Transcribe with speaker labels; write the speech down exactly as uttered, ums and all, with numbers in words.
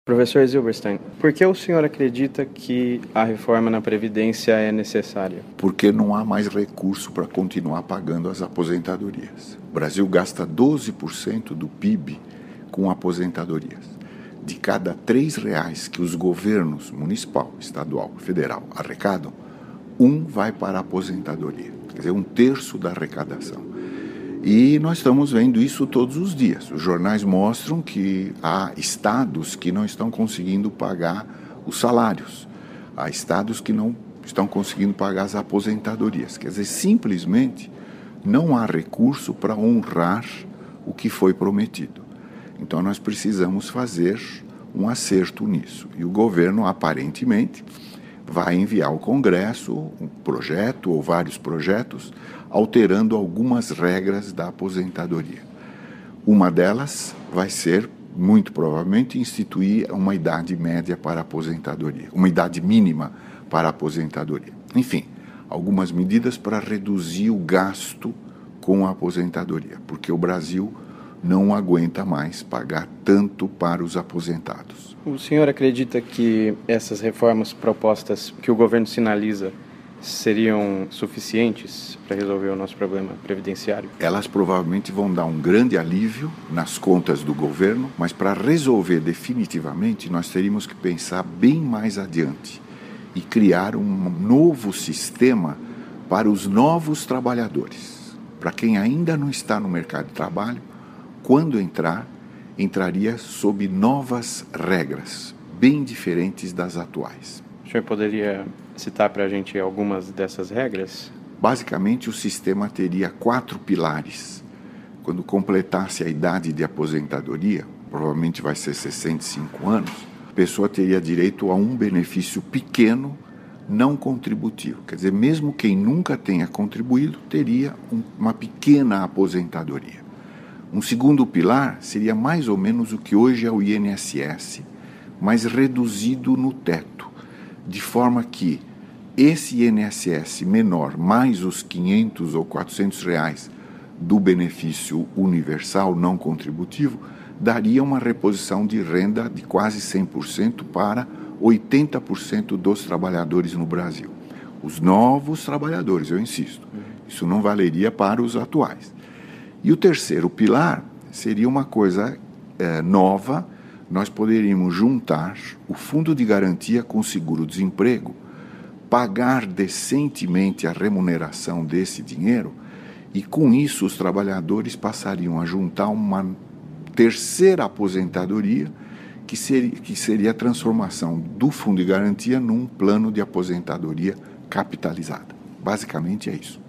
Speaker 1: Professor Zilberstein, por que o senhor acredita que a reforma na Previdência é necessária?
Speaker 2: Porque não há mais recurso para continuar pagando as aposentadorias. O Brasil gasta doze por cento do P I B com aposentadorias. De cada três reais que os governos municipal, estadual, federal arrecadam, um vai para a aposentadoria. Quer dizer, um terço da arrecadação. E nós estamos vendo isso todos os dias. Os jornais mostram que há estados que não estão conseguindo pagar os salários. Há estados que não estão conseguindo pagar as aposentadorias. Quer dizer, simplesmente não há recurso para honrar o que foi prometido. Então nós precisamos fazer um acerto nisso. E o governo, aparentemente, vai enviar ao Congresso um projeto ou vários projetos alterando algumas regras da aposentadoria. Uma delas vai ser, muito provavelmente, instituir uma idade média para a aposentadoria, uma idade mínima para a aposentadoria. Enfim, algumas medidas para reduzir o gasto com a aposentadoria, porque o Brasil não aguenta mais pagar tanto para os aposentados.
Speaker 1: O senhor acredita que essas reformas propostas que o governo sinaliza seriam suficientes para resolver o nosso problema previdenciário?
Speaker 2: Elas provavelmente vão dar um grande alívio nas contas do governo, mas para resolver definitivamente nós teríamos que pensar bem mais adiante e criar um novo sistema para os novos trabalhadores. Para quem ainda não está no mercado de trabalho, quando entrar, entraria sob novas regras, bem diferentes das atuais.
Speaker 1: O senhor poderia citar para a gente algumas dessas regras?
Speaker 2: Basicamente, o sistema teria quatro pilares. Quando completasse a idade de aposentadoria, provavelmente vai ser sessenta e cinco anos, a pessoa teria direito a um benefício pequeno, não contributivo. Quer dizer, mesmo quem nunca tenha contribuído, teria um, uma pequena aposentadoria. Um segundo pilar seria mais ou menos o que hoje é o I N S S, mas reduzido no teto, de forma que esse I N S S menor, mais os quinhentos ou quatrocentos reais do benefício universal não contributivo, daria uma reposição de renda de quase cem por cento para oitenta por cento dos trabalhadores no Brasil. Os novos trabalhadores, eu insisto, isso não valeria para os atuais. E o terceiro pilar seria uma coisa é, nova. Nós poderíamos juntar o fundo de garantia com o seguro-desemprego, pagar decentemente a remuneração desse dinheiro e, com isso, os trabalhadores passariam a juntar uma terceira aposentadoria, que seria, que seria a transformação do fundo de garantia num plano de aposentadoria capitalizada. Basicamente é isso.